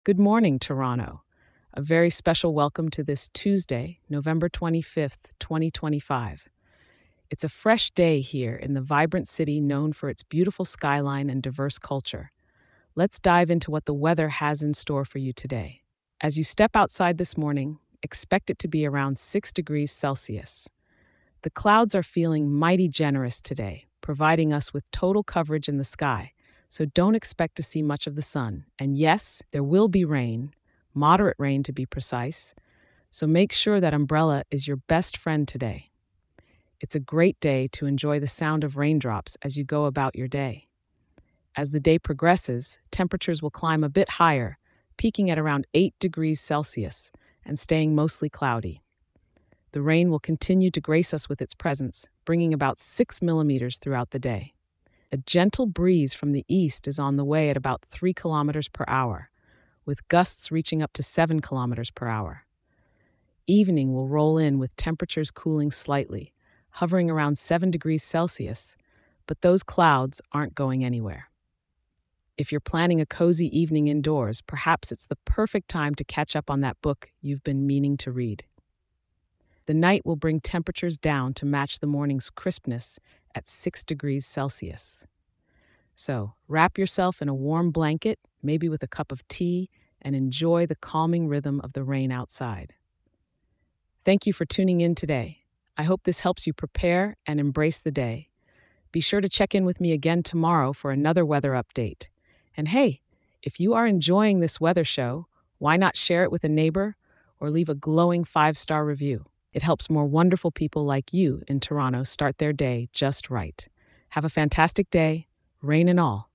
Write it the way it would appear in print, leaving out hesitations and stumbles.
Good morning, Toronto. A very special welcome to this Tuesday, November 25th, 2025. It's a fresh day here in the vibrant city known for its beautiful skyline and diverse culture. Let's dive into what the weather has in store for you today. As you step outside this morning, expect it to be around 6 degrees Celsius. The clouds are feeling mighty generous today, providing us with total coverage in the sky, so don't expect to see much of the sun. And yes, there will be rain, moderate rain to be precise, so make sure that umbrella is your best friend today. It's a great day to enjoy the sound of raindrops as you go about your day. As the day progresses, temperatures will climb a bit higher, peaking at around 8 degrees Celsius and staying mostly cloudy. The rain will continue to grace us with its presence, bringing about 6 millimeters throughout the day. A gentle breeze from the east is on the way at about 3 kilometers per hour, with gusts reaching up to 7 kilometers per hour. Evening will roll in with temperatures cooling slightly, hovering around 7 degrees Celsius, but those clouds aren't going anywhere. If you're planning a cozy evening indoors, perhaps it's the perfect time to catch up on that book you've been meaning to read. The night will bring temperatures down to match the morning's crispness at 6 degrees Celsius. So, wrap yourself in a warm blanket, maybe with a cup of tea, and enjoy the calming rhythm of the rain outside. Thank you for tuning in today. I hope this helps you prepare and embrace the day. Be sure to check in with me again tomorrow for another weather update. And hey, if you are enjoying this weather show, why not share it with a neighbor or leave a glowing 5-star review? It helps more wonderful people like you in Toronto start their day just right. Have a fantastic day, rain and all.